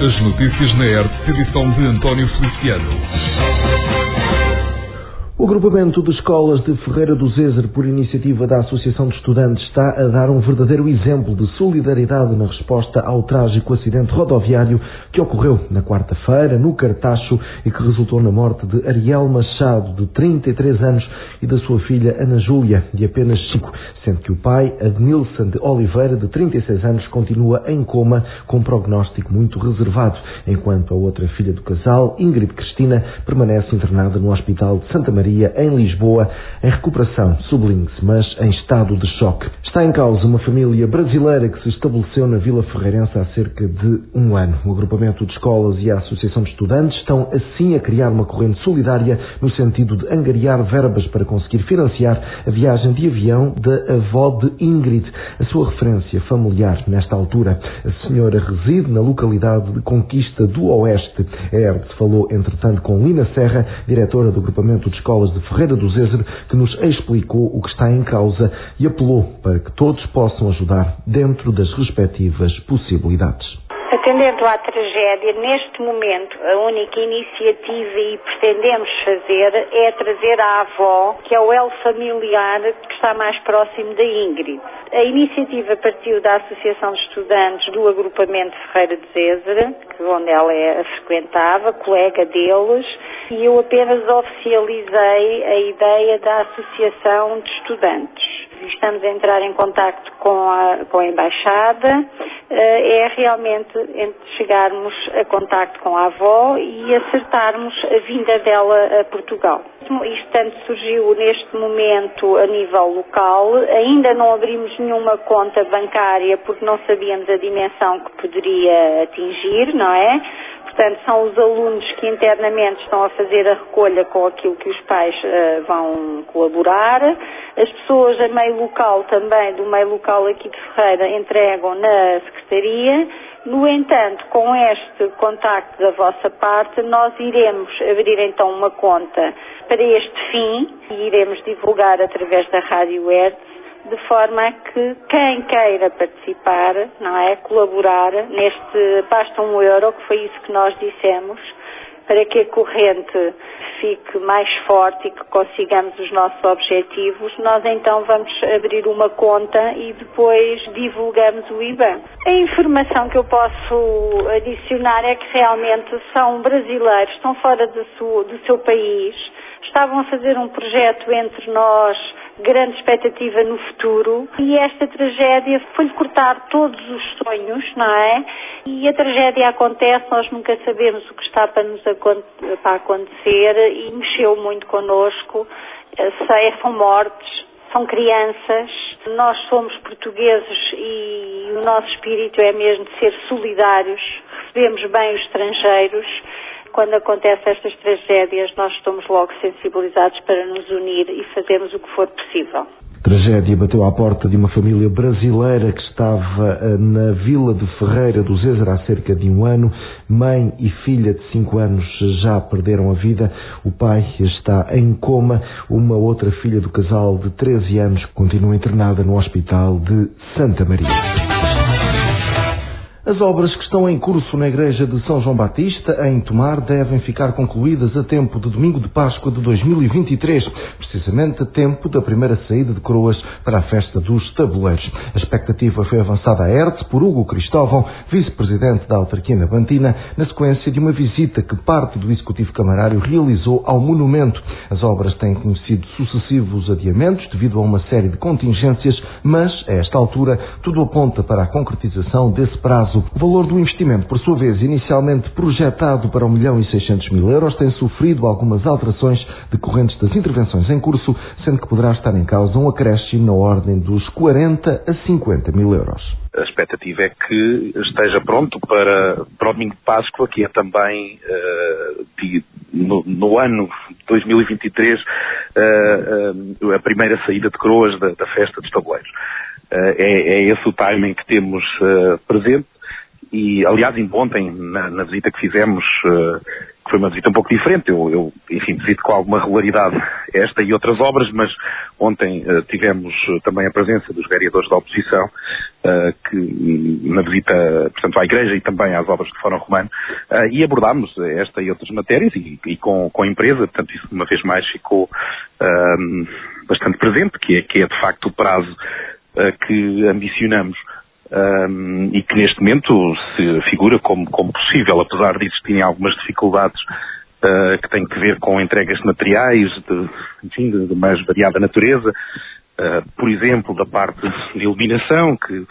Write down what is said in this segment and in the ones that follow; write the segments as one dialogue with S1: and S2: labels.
S1: As notícias na ERTE, edição de António Feliciano.
S2: O agrupamento de escolas de Ferreira do Zezer, por iniciativa da Associação de Estudantes, está a dar um verdadeiro exemplo de solidariedade na resposta ao trágico acidente rodoviário que ocorreu na quarta-feira, no Cartacho, e que resultou na morte de Ariel Machado, de 33 anos, e da sua filha Ana Júlia, de apenas 5, sendo que o pai, Adnilson de Oliveira, de 36 anos, continua em coma com um prognóstico muito reservado, enquanto a outra filha do casal, Ingrid Cristina, permanece internada no Hospital de Santa Maria, em Lisboa, em recuperação, sublinhe-se, mas em estado de choque. Está em causa uma família brasileira que se estabeleceu na Vila Ferreirense há cerca de um ano. O agrupamento de escolas e a Associação de Estudantes estão assim a criar uma corrente solidária no sentido de angariar verbas para conseguir financiar a viagem de avião da avó de Ingrid, a sua referência familiar nesta altura. A senhora reside na localidade de Conquista do Oeste. A ERTE falou, entretanto, com Lina Serra, diretora do agrupamento de escolas de Ferreira do Zezer, que nos explicou o que está em causa e apelou para que todos possam ajudar dentro das respectivas possibilidades.
S3: Atendendo à tragédia, neste momento, a única iniciativa e pretendemos fazer é trazer a avó, que é o elo familiar que está mais próximo da Ingrid. A iniciativa partiu da Associação de Estudantes do agrupamento Ferreira de Zezer, onde ela frequentava, colega deles, e eu apenas oficializei a ideia da Associação de Estudantes. Estamos a entrar em contacto com a Embaixada, é realmente chegarmos a contacto com a avó e acertarmos a vinda dela a Portugal. Isto tanto surgiu neste momento a nível local, ainda não abrimos nenhuma conta bancária porque não sabíamos a dimensão que poderia atingir, não é? Portanto, são os alunos que internamente estão a fazer a recolha com aquilo que os pais vão colaborar. As pessoas a meio local também, do meio local aqui de Ferreira, entregam na Secretaria. No entanto, com este contacto da vossa parte, nós iremos abrir então uma conta para este fim e iremos divulgar através da Rádio ERTE, de forma a que quem queira participar, não é, colaborar neste, basta €1, que foi isso que nós dissemos, para que a corrente fique mais forte e que consigamos os nossos objetivos, nós então vamos abrir uma conta e depois divulgamos o IBAN. A informação que eu posso adicionar é que realmente são brasileiros, estão fora do seu país, estavam a fazer um projeto entre nós, grande expectativa no futuro, e esta tragédia foi-lhe cortar todos os sonhos, não é? E a tragédia acontece, nós nunca sabemos o que está para acontecer e mexeu muito connosco. São mortes, são crianças, nós somos portugueses e o nosso espírito é mesmo de ser solidários, recebemos bem os estrangeiros. Quando acontecem estas tragédias, nós estamos logo sensibilizados para nos unir e fazermos o que for possível.
S2: A tragédia bateu à porta de uma família brasileira que estava na vila de Ferreira do Zezer há cerca de um ano. Mãe e filha de 5 anos já perderam a vida. O pai está em coma. Uma outra filha do casal de 13 anos continua internada no Hospital de Santa Maria. As obras que estão em curso na Igreja de São João Batista, em Tomar, devem ficar concluídas a tempo de Domingo de Páscoa de 2023, precisamente a tempo da primeira saída de coroas para a festa dos tabuleiros. A expectativa foi avançada à ERTE por Hugo Cristóvão, vice-presidente da autarquia nabantina, na sequência de uma visita que parte do Executivo Camarário realizou ao monumento. As obras têm conhecido sucessivos adiamentos devido a uma série de contingências, mas, a esta altura, tudo aponta para a concretização desse prazo. O valor do investimento, por sua vez, inicialmente projetado para €1.600.000, tem sofrido algumas alterações decorrentes das intervenções em curso, sendo que poderá estar em causa um acréscimo na ordem dos €40 a €50.000.
S4: A expectativa é que esteja pronto para o domingo de Páscoa, que é também no ano 2023 a primeira saída de coroas da festa dos tabuleiros. É esse o timing que temos presente. E, aliás, ainda ontem, na visita que fizemos, que foi uma visita um pouco diferente. Eu enfim, visito com alguma regularidade esta e outras obras, mas ontem tivemos também a presença dos vereadores da oposição, que na visita, portanto, à Igreja e também às obras do Fórum Romano, e abordámos esta e outras matérias e com a empresa, portanto, isso uma vez mais ficou bastante presente, que é de facto o prazo que ambicionamos. E que neste momento se figura como possível, apesar de existirem algumas dificuldades que têm que ver com entregas de materiais de mais variada natureza, por exemplo, da parte de iluminação, que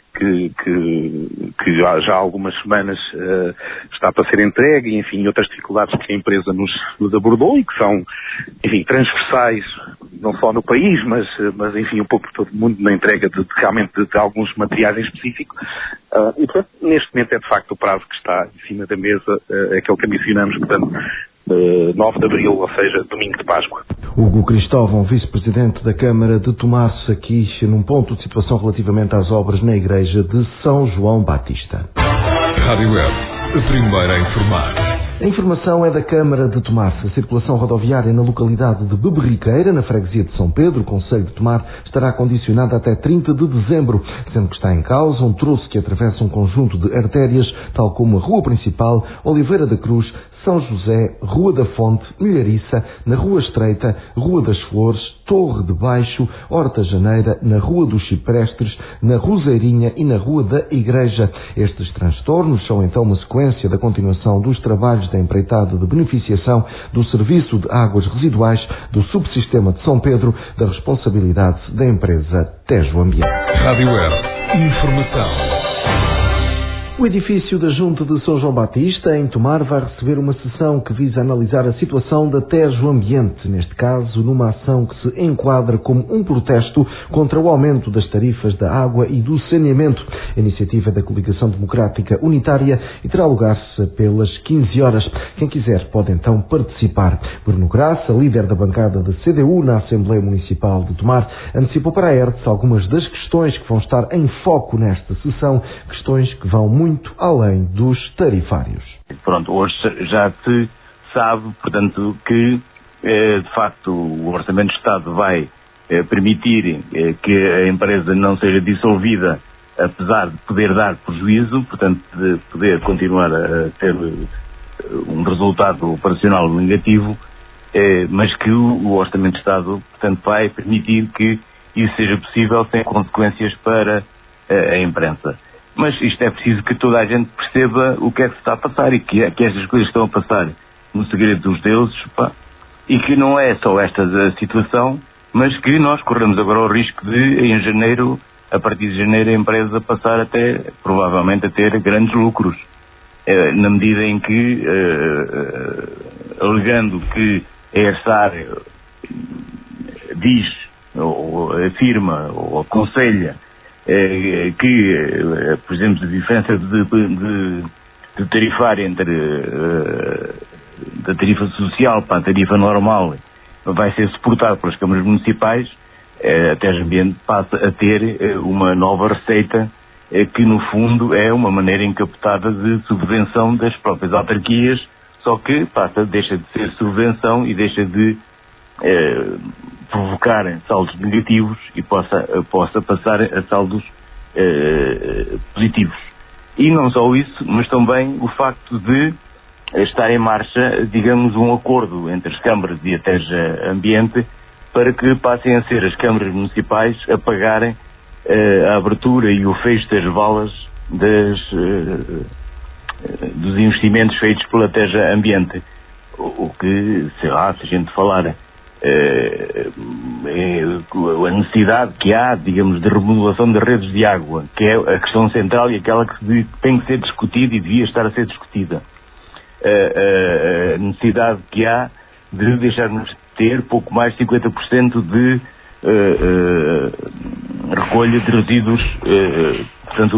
S4: já há algumas semanas está para ser entregue, e enfim, outras dificuldades que a empresa nos abordou e que são, enfim, transversais, não só no país, mas enfim, um pouco por todo o mundo, na entrega realmente de alguns materiais em específico. E, portanto, neste momento é de facto o prazo que está em cima da mesa, aquele que ambicionamos, portanto, 9 de Abril, ou seja, domingo de Páscoa.
S2: Hugo Cristóvão, vice-presidente da Câmara de Tomar, aqui num ponto de situação relativamente às obras na Igreja de São João Batista.
S1: Rádio Web, a primeira a informar.
S2: A informação é da Câmara de Tomar. A circulação rodoviária na localidade de Beberriqueira, na freguesia de São Pedro, concelho de Tomar, estará condicionada até 30 de dezembro, sendo que está em causa um troço que atravessa um conjunto de artérias, tal como a Rua Principal, Oliveira da Cruz, São José, Rua da Fonte, Milhariça, na Rua Estreita, Rua das Flores, Torre de Baixo, Horta Janeira, na Rua dos Ciprestes, na Roseirinha e na Rua da Igreja. Estes transtornos são então uma sequência da continuação dos trabalhos da empreitada de beneficiação do Serviço de Águas Residuais do Subsistema de São Pedro, da responsabilidade da empresa Tejo Ambiente.
S1: Rádio Web, informação.
S2: O edifício da Junta de São João Batista, em Tomar, vai receber uma sessão que visa analisar a situação da Tejo Ambiente, neste caso numa ação que se enquadra como um protesto contra o aumento das tarifas da água e do saneamento. A iniciativa é da Coligação Democrática Unitária e terá lugar-se pelas 15 horas. Quem quiser pode então participar. Bruno Graça, líder da bancada da CDU na Assembleia Municipal de Tomar, antecipou para a ERTS algumas das questões que vão estar em foco nesta sessão, questões que vão muito além dos tarifários.
S5: Pronto, hoje já se sabe, portanto, que de facto o Orçamento de Estado vai permitir que a empresa não seja dissolvida, apesar de poder dar prejuízo, portanto, de poder continuar a ter um resultado operacional negativo, mas que o Orçamento de Estado, portanto, vai permitir que isso seja possível sem consequências para a imprensa. Mas isto é preciso que toda a gente perceba o que é que se está a passar e que estas coisas estão a passar no segredo dos deuses, e que não é só esta a situação, mas que nós corremos agora o risco de, em janeiro, a partir de janeiro, a empresa passar até, provavelmente, a ter grandes lucros, na medida em que, alegando que a ERSAR diz, ou afirma, ou aconselha, que, por exemplo, a diferença de tarifária entre da tarifa social para a tarifa normal vai ser suportada pelas câmaras municipais, a Tejo Ambiente passa a ter uma nova receita que, no fundo, é uma maneira encapotada de subvenção das próprias autarquias, só que deixa de ser subvenção e deixa de provocar saldos negativos e possa passar a saldos positivos. E não só isso, mas também o facto de estar em marcha, digamos, um acordo entre as câmaras e a Tejo Ambiente para que passem a ser as câmaras municipais a pagarem a abertura e o fecho das valas dos investimentos feitos pela Tejo Ambiente. O que, sei lá, se a gente falar a necessidade que há, digamos, de remodelação das redes de água, que é a questão central e aquela que tem que ser discutida e devia estar a ser discutida. A necessidade que há de deixarmos ter pouco mais de 50% de recolha de resíduos, portanto,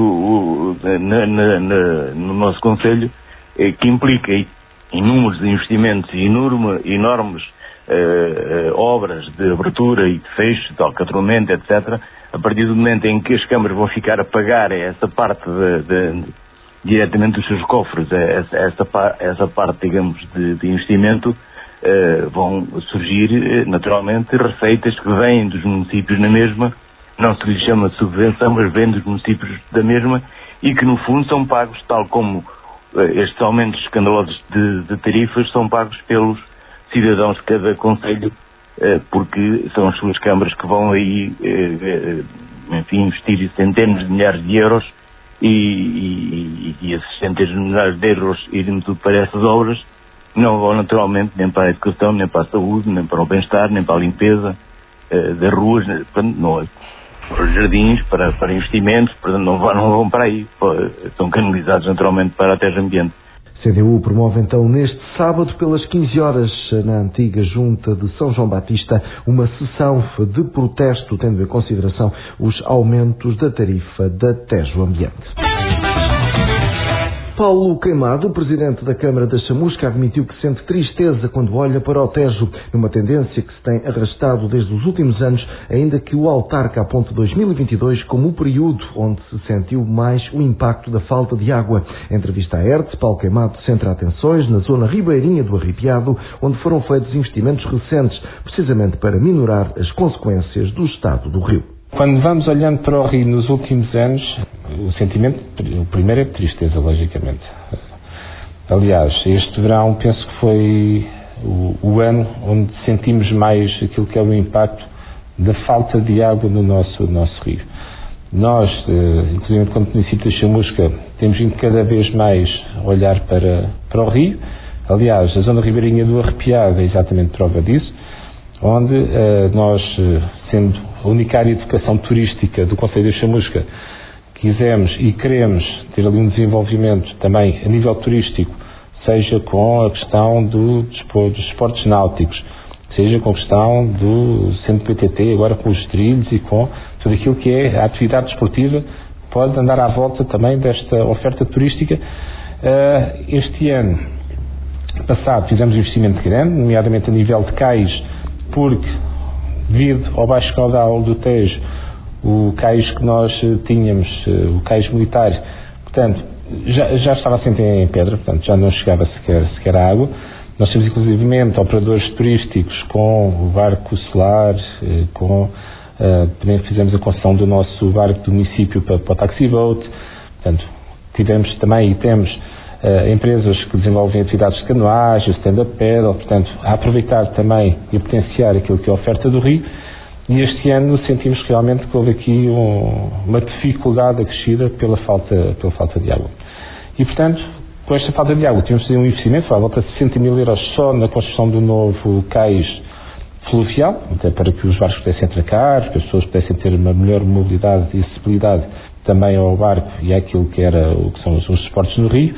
S5: no nosso concelho, que implica inúmeros investimentos e enormes obras de abertura e de fecho, de alcatramento, etc. A partir do momento em que as câmaras vão ficar a pagar essa parte diretamente dos seus cofres. Essa parte, digamos, de investimento, vão surgir naturalmente receitas que vêm dos municípios na mesma, não se lhe chama subvenção, mas vêm dos municípios da mesma, e que no fundo são pagos, tal como estes aumentos escandalosos de tarifas são pagos pelos cidadãos de cada concelho, porque são as suas câmaras que vão aí, enfim, investir centenas de milhares de euros, e esses centenas de milhares de euros irem tudo para essas obras, não vão naturalmente nem para a educação, nem para a saúde, nem para o bem-estar, nem para a limpeza das ruas, portanto, não, para os jardins, para investimentos, portanto não vão para aí, são canalizados naturalmente para a terra ambiente.
S2: CDU promove então neste sábado pelas 15 horas na antiga Junta de São João Batista uma sessão de protesto tendo em consideração os aumentos da tarifa da Tejo Ambiente. Paulo Queimado, presidente da Câmara da Chamusca, admitiu que sente tristeza quando olha para o Tejo, numa tendência que se tem arrastado desde os últimos anos, ainda que o autarca aponte 2022 como o período onde se sentiu mais o impacto da falta de água. Em entrevista à ERTE, Paulo Queimado centra atenções na zona ribeirinha do Arrepiado, onde foram feitos investimentos recentes, precisamente para minorar as consequências do estado do rio.
S6: Quando vamos olhando para o rio nos últimos anos, o sentimento, o primeiro é de tristeza, logicamente. Aliás, este verão penso que foi o ano onde sentimos mais aquilo que é o impacto da falta de água no nosso rio. Nós, inclusive quando o município de Chamusca, temos vindo cada vez mais a olhar para o rio. Aliás, a zona ribeirinha do Arrepiado é exatamente prova disso, onde nós, sendo a única área de educação turística do Concelho de Chamusca, quisemos e queremos ter ali um desenvolvimento também a nível turístico, seja com a questão dos esportes náuticos, seja com a questão do centro PTT, agora com os trilhos e com tudo aquilo que é a atividade desportiva, pode andar à volta também desta oferta turística. Este ano passado fizemos um investimento grande, nomeadamente a nível de cais, porque devido ao baixo caudal do Tejo, o cais que nós tínhamos, o cais militar, portanto, já estava sempre em pedra, portanto, já não chegava sequer à água. Nós temos inclusivamente operadores turísticos com o barco solar, também fizemos a construção do nosso barco do município para o taxi boat, portanto, tivemos também e temos empresas que desenvolvem atividades de canoagem, stand-up paddle, portanto, a aproveitar também e a potenciar aquilo que é a oferta do rio. E este ano sentimos realmente que houve aqui uma dificuldade acrescida pela falta de água. E, portanto, com esta falta de água, tivemos um investimento, à volta de 60 mil euros só na construção do novo cais fluvial, até para que os barcos pudessem atracar, que as pessoas pudessem ter uma melhor mobilidade e acessibilidade também ao barco e àquilo que são os esportes no rio.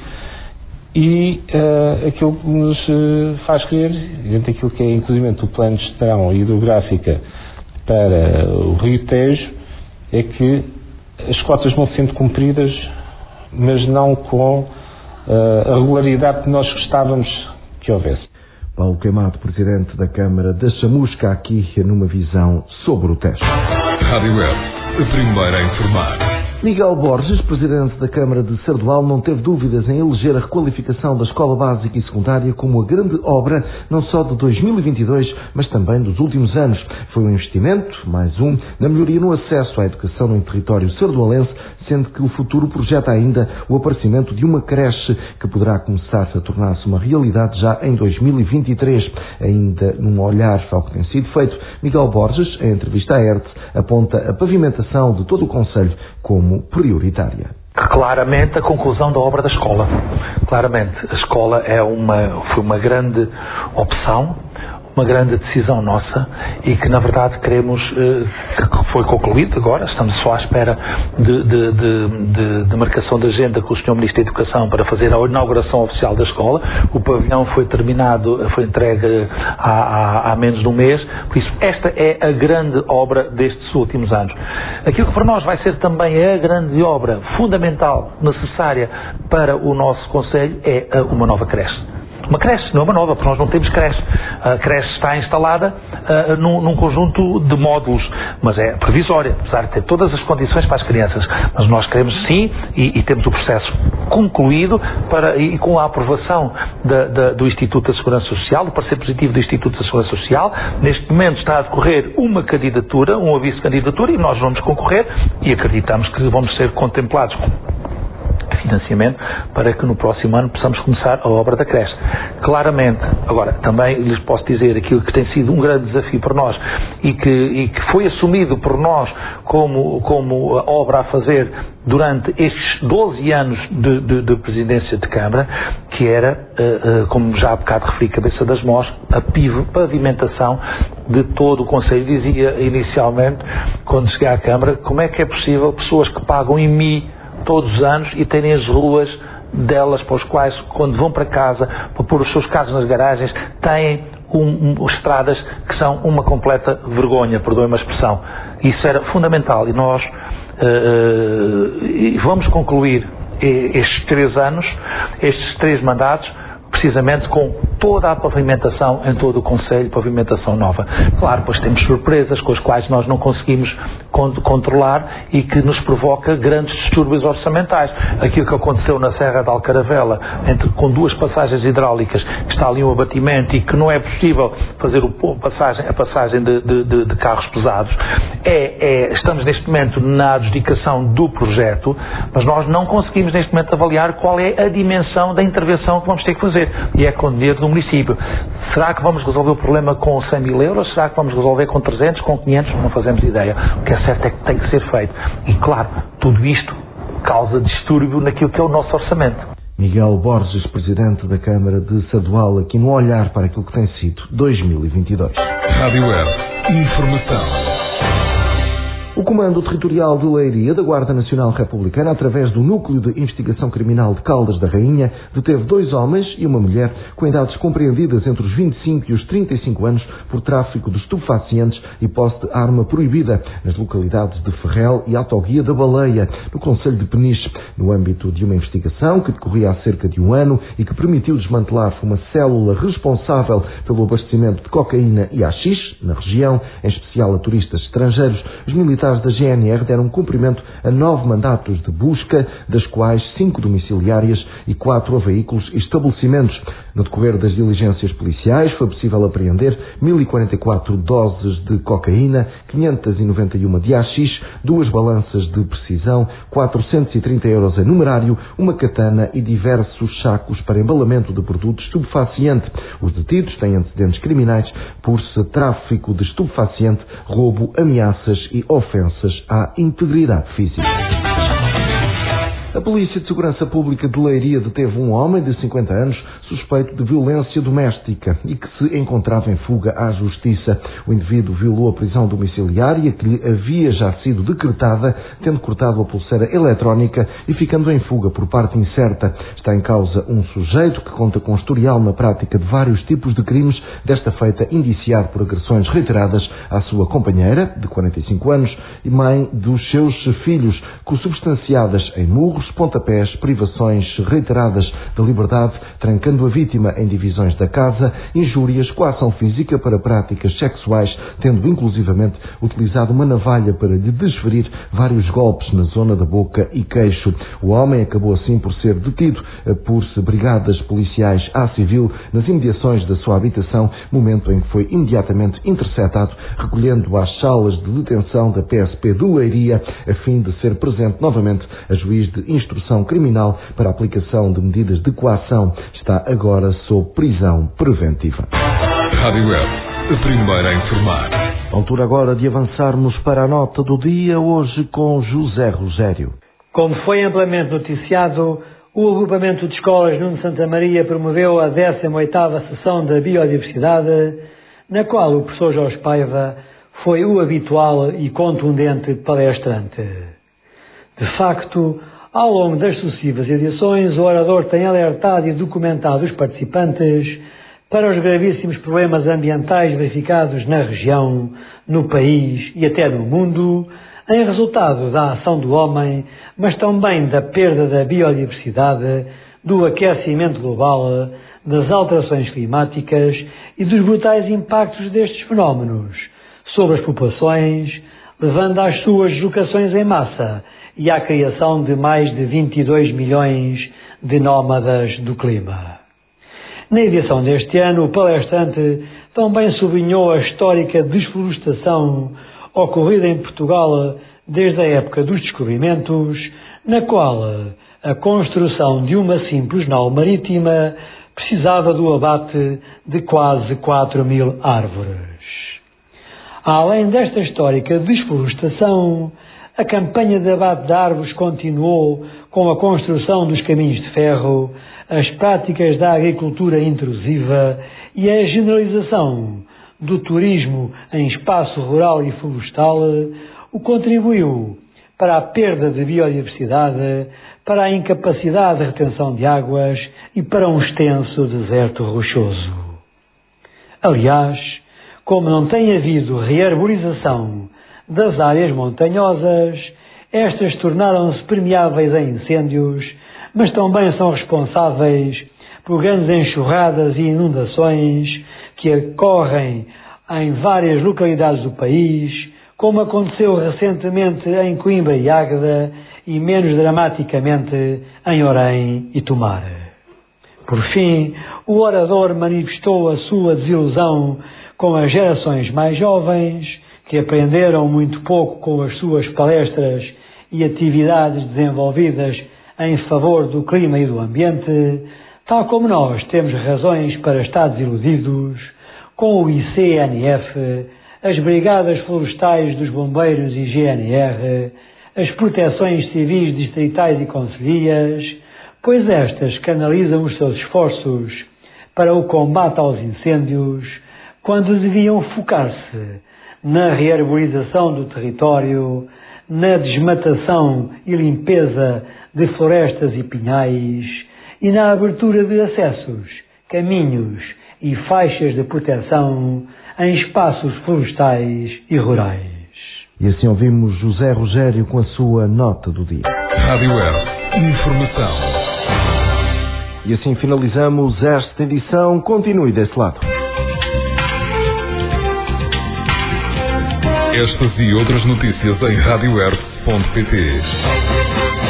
S6: E aquilo que nos faz crer, dentro daquilo que é inclusive o plano de gestão hidrográfica para o Rio Tejo, é que as cotas vão sendo cumpridas, mas não com a regularidade que nós gostávamos que houvesse.
S2: Paulo Queimado, presidente da Câmara da Chamusca, aqui numa visão sobre o Tejo.
S1: Rádio Web, a primeira a informar.
S2: Miguel Borges, presidente da Câmara de Sardual, não teve dúvidas em eleger a requalificação da Escola Básica e Secundária como a grande obra, não só de 2022, mas também dos últimos anos. Foi um investimento, mais um, na melhoria no acesso à educação no território sardualense, sendo que o futuro projeta ainda o aparecimento de uma creche que poderá começar a tornar-se uma realidade já em 2023. Ainda num olhar ao que tem sido feito, Miguel Borges, em entrevista à ERTE, aponta a pavimentação de todo o concelho como prioritária.
S7: Claramente a conclusão da obra da escola. Claramente, a escola foi uma grande opção, uma grande decisão nossa e que na verdade queremos que foi concluído agora, estamos só à espera de marcação de agenda com o Sr. Ministro da Educação para fazer a inauguração oficial da escola. O pavilhão foi entregue há menos de um mês, por isso esta é a grande obra destes últimos anos. Aquilo que para nós vai ser também a grande obra fundamental, necessária para o nosso concelho é uma nova creche. Uma creche, não é uma nova, porque nós não temos creche. A creche está instalada num conjunto de módulos, mas é provisória, apesar de ter todas as condições para as crianças. Mas nós queremos sim, e temos o processo concluído e com a aprovação do Instituto da Segurança Social, do parecer positivo do Instituto da Segurança Social. Neste momento está a decorrer uma candidatura, um aviso de candidatura, e nós vamos concorrer e acreditamos que vamos ser contemplados com financiamento para que no próximo ano possamos começar a obra da creche. Claramente, agora, também lhes posso dizer aquilo que tem sido um grande desafio para nós e que foi assumido por nós como obra a fazer durante estes 12 anos de presidência de Câmara, que era, como já há bocado referi, Cabeça das Mós, a pavimentação de todo o Conselho. Dizia inicialmente, quando cheguei à Câmara, como é que é possível pessoas que pagam em mim todos os anos e terem as ruas delas para os quais, quando vão para casa, para pôr os seus carros nas garagens, têm estradas que são uma completa vergonha, perdoem-me a expressão. Isso era fundamental e nós vamos concluir estes 3 anos, estes 3 mandatos, precisamente com toda a pavimentação em todo o Conselho, pavimentação nova. Claro, pois temos surpresas com as quais nós não conseguimos controlar e que nos provoca grandes distúrbios orçamentais. Aquilo que aconteceu na Serra de Alcaravela, com 2 passagens hidráulicas, que está ali um abatimento e que não é possível fazer a passagem de carros pesados. Estamos neste momento na adjudicação do projeto, mas nós não conseguimos neste momento avaliar qual é a dimensão da intervenção que vamos ter que fazer. E é com o dinheiro do município. Será que vamos resolver o problema com 100 mil euros? Será que vamos resolver com 300, com 500? Não fazemos ideia. O que é certo é que tem que ser feito. E claro, tudo isto causa distúrbio naquilo que é o nosso orçamento.
S2: Miguel Borges, Presidente da Câmara de Sadoal, aqui no olhar para aquilo que tem sido 2022.
S1: Rádio Web. Informação.
S2: O Comando Territorial de Leiria da Guarda Nacional Republicana, através do Núcleo de Investigação Criminal de Caldas da Rainha, deteve 2 homens e uma mulher com idades compreendidas entre os 25 e os 35 anos por tráfico de estupefacientes e posse de arma proibida nas localidades de Ferrel e Autoguia da Baleia, no concelho de Peniche, no âmbito de uma investigação que decorria há cerca de 1 ano e que permitiu desmantelar uma célula responsável pelo abastecimento de cocaína e haxixe na região, em especial a turistas estrangeiros. Os militares da GNR deram cumprimento a 9 mandatos de busca, das quais 5 domiciliárias e 4 a veículos e estabelecimentos. No decorrer das diligências policiais foi possível apreender 1044 doses de cocaína, 591 de haxixe, 2 balanças de precisão, 430 euros em numerário, uma katana e diversos sacos para embalamento de produto estupefaciente. Os detidos têm antecedentes criminais por tráfico de estupefaciente, roubo, ameaças e ofensas à integridade física. A Polícia de Segurança Pública de Leiria deteve um homem de 50 anos suspeito de violência doméstica e que se encontrava em fuga à Justiça. O indivíduo violou a prisão domiciliária que lhe havia já sido decretada, tendo cortado a pulseira eletrónica e ficando em fuga por parte incerta. Está em causa um sujeito que conta com historial na prática de vários tipos de crimes, desta feita indiciado por agressões reiteradas à sua companheira, de 45 anos, e mãe dos seus filhos, consubstanciadas em murros, pontapés, privações reiteradas da liberdade, trancando a vítima em divisões da casa, injúrias, coação física para práticas sexuais, tendo inclusivamente utilizado uma navalha para lhe desferir vários golpes na zona da boca e queixo. O homem acabou assim por ser detido por brigadas policiais à civil nas imediações da sua habitação, momento em que foi imediatamente interceptado, recolhendo às salas de detenção da PSP de Leiria, a fim de ser presente novamente a juiz de instrução criminal para a aplicação de medidas de coação. Está agora sob prisão preventiva.
S1: Rádio Web, a primeira a informar.
S2: Altura agora de avançarmos para a nota do dia, hoje com José Rogério.
S8: Como foi amplamente noticiado, o agrupamento de escolas Nuno Santa Maria promoveu a 18ª sessão da Biodiversidade, na qual o professor Jorge Paiva foi o habitual e contundente palestrante. De facto, ao longo das sucessivas edições, o orador tem alertado e documentado os participantes para os gravíssimos problemas ambientais verificados na região, no país e até no mundo, em resultado da ação do homem, mas também da perda da biodiversidade, do aquecimento global, das alterações climáticas e dos brutais impactos destes fenómenos sobre as populações, levando às suas deslocações em massa e à criação de mais de 22 milhões de nómadas do clima. Na edição deste ano, o palestrante também sublinhou a histórica desflorestação ocorrida em Portugal desde a época dos descobrimentos, na qual a construção de uma simples nau marítima precisava do abate de quase 4.000 árvores. Além desta histórica desflorestação, a campanha de abate de árvores continuou com a construção dos caminhos de ferro, as práticas da agricultura intrusiva e a generalização do turismo em espaço rural e florestal, o contribuiu para a perda de biodiversidade, para a incapacidade de retenção de águas e para um extenso deserto rochoso. Aliás, como não tem havido rearborização das áreas montanhosas, estas tornaram-se permeáveis a incêndios, mas também são responsáveis por grandes enxurradas e inundações que ocorrem em várias localidades do país, como aconteceu recentemente em Coimbra e Águeda e menos dramaticamente em Orém e Tomar. Por fim, o orador manifestou a sua desilusão com as gerações mais jovens, que aprenderam muito pouco com as suas palestras e atividades desenvolvidas em favor do clima e do ambiente, tal como nós temos razões para estar desiludidos com o ICNF, as Brigadas Florestais dos Bombeiros e GNR, as Proteções Civis Distritais e Concelhias, pois estas canalizam os seus esforços para o combate aos incêndios, quando deviam focar-se na rearborização do território, na desmatação e limpeza de florestas e pinhais e na abertura de acessos, caminhos e faixas de proteção em espaços florestais e rurais.
S2: E assim ouvimos José Rogério com a sua nota do dia.
S1: Rádio Earth, informação.
S2: E assim finalizamos esta edição. Continue desse lado.
S1: Estas e outras notícias em radioearth.pt.